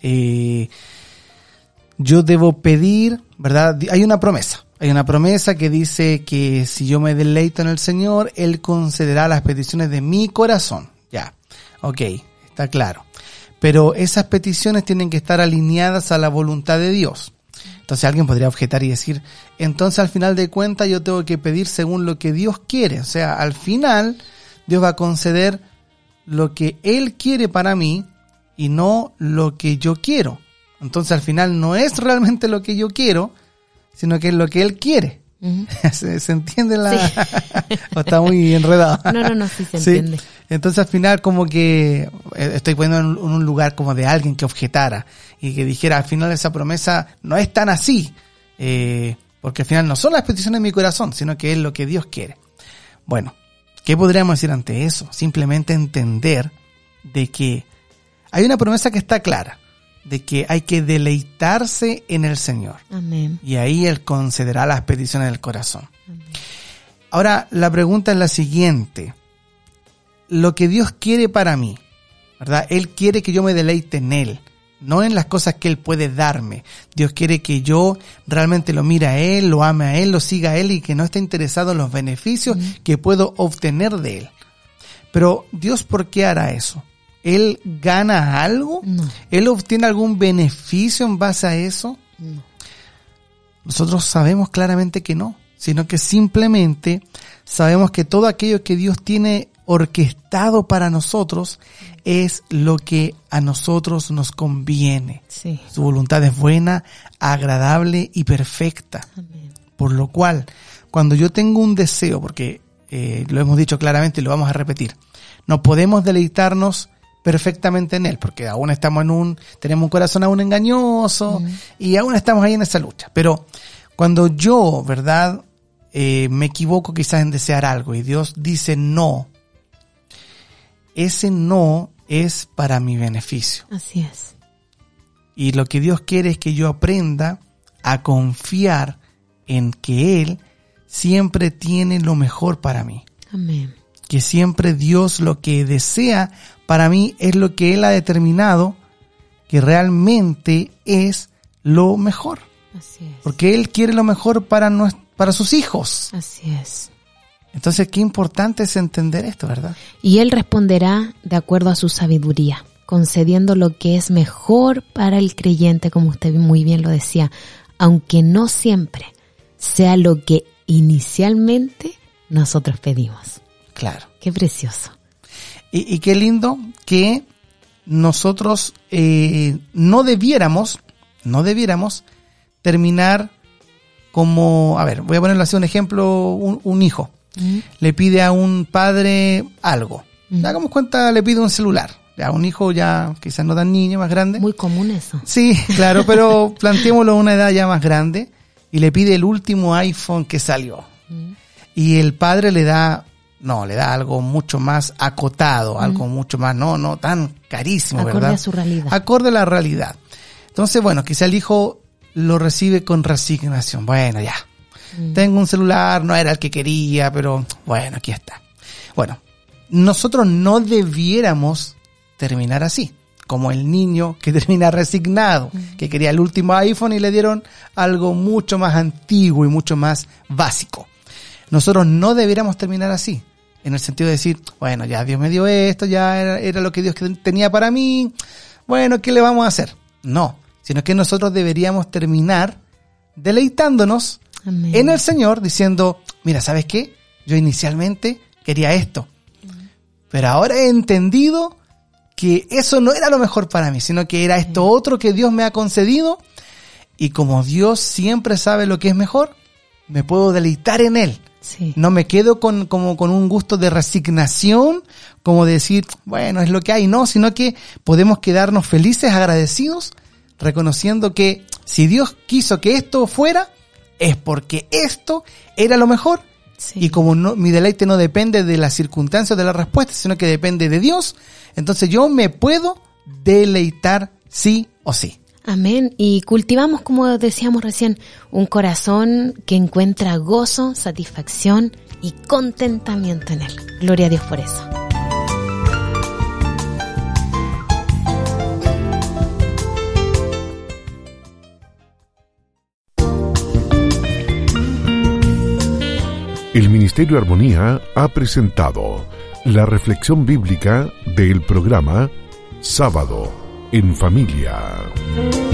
yo debo pedir, ¿verdad? Hay una promesa que dice que si yo me deleito en el Señor, Él concederá las peticiones de mi corazón. Ya, ok, está claro. Pero esas peticiones tienen que estar alineadas a la voluntad de Dios. Entonces alguien podría objetar y decir, entonces al final de cuentas yo tengo que pedir según lo que Dios quiere. O sea, al final, Dios va a conceder lo que Él quiere para mí y no lo que yo quiero. Entonces al final no es realmente lo que yo quiero, sino que es lo que Él quiere. Ujú. ¿Se entiende la...? Sí. ¿O está muy enredado? No, sí se entiende. Entonces al final como que estoy poniendo en un lugar como de alguien que objetara y que dijera al final esa promesa no es tan así, porque al final no son las peticiones de mi corazón, sino que es lo que Dios quiere. Bueno, ¿qué podríamos decir ante eso? Simplemente entender de que hay una promesa que está clara, de que hay que deleitarse en el Señor. Amén. Y ahí Él concederá las peticiones del corazón. Amén. Ahora, la pregunta es la siguiente. Lo que Dios quiere para mí, ¿verdad? Él quiere que yo me deleite en Él, no en las cosas que Él puede darme. Dios quiere que yo realmente lo mire a Él, lo ame a Él, lo siga a Él y que no esté interesado en los beneficios que puedo obtener de Él. Pero Dios, ¿por qué hará eso? ¿Él gana algo? No. ¿Él obtiene algún beneficio en base a eso? No. Nosotros sabemos claramente que no, sino que simplemente sabemos que todo aquello que Dios tiene orquestado para nosotros es lo que a nosotros nos conviene. Sí. Su voluntad es buena, agradable y perfecta. Amén. Por lo cual, cuando yo tengo un deseo, porque lo hemos dicho claramente y lo vamos a repetir, no podemos deleitarnos perfectamente en Él, porque aún estamos tenemos un corazón aún engañoso y aún estamos ahí en esa lucha. Pero cuando yo, ¿verdad? Me equivoco quizás en desear algo y Dios dice no, ese no es para mi beneficio. Así es. Y lo que Dios quiere es que yo aprenda a confiar en que Él siempre tiene lo mejor para mí. Amén. Que siempre Dios lo que desea para mí es lo que Él ha determinado que realmente es lo mejor. Así es. Porque Él quiere lo mejor para sus hijos. Así es. Entonces, qué importante es entender esto, ¿verdad? Y Él responderá de acuerdo a su sabiduría, concediendo lo que es mejor para el creyente, como usted muy bien lo decía, aunque no siempre sea lo que inicialmente nosotros pedimos. Claro. Qué precioso. Y qué lindo que nosotros no debiéramos terminar como, a ver, voy a ponerlo así un ejemplo, un hijo le pide a un padre algo. Hagamos cuenta, le pide un celular. A un hijo ya quizás no tan niño, más grande. Muy común eso. Sí, claro, pero planteémoslo a una edad ya más grande y le pide el último iPhone que salió. Y el padre le da algo mucho más acotado, algo mucho más, no tan carísimo, acorde ¿verdad? A su realidad. Acorde a la realidad. Entonces, bueno, quizá el hijo lo recibe con resignación. Bueno, ya. Tengo un celular, no era el que quería, pero bueno, aquí está. Bueno, nosotros no debiéramos terminar así, como el niño que termina resignado, que quería el último iPhone y le dieron algo mucho más antiguo y mucho más básico. Nosotros no debiéramos terminar así, en el sentido de decir, bueno, ya Dios me dio esto, ya era lo que Dios tenía para mí, bueno, ¿qué le vamos a hacer? No, sino que nosotros deberíamos terminar deleitándonos Amén. En el Señor, diciendo, mira, ¿sabes qué? Yo inicialmente quería esto, pero ahora he entendido que eso no era lo mejor para mí, sino que era esto otro que Dios me ha concedido, y como Dios siempre sabe lo que es mejor, me puedo deleitar en Él. Sí. No me quedo con un gusto de resignación, como decir, bueno, es lo que hay, no, sino que podemos quedarnos felices, agradecidos, reconociendo que si Dios quiso que esto fuera, es porque esto era lo mejor. Sí. Y como mi deleite no depende de las circunstancias de la respuesta, sino que depende de Dios, entonces yo me puedo deleitar sí o sí. Amén. Y cultivamos, como decíamos recién, un corazón que encuentra gozo, satisfacción y contentamiento en Él. Gloria a Dios por eso. El Ministerio Armonía ha presentado la reflexión bíblica del programa Sábado en Familia.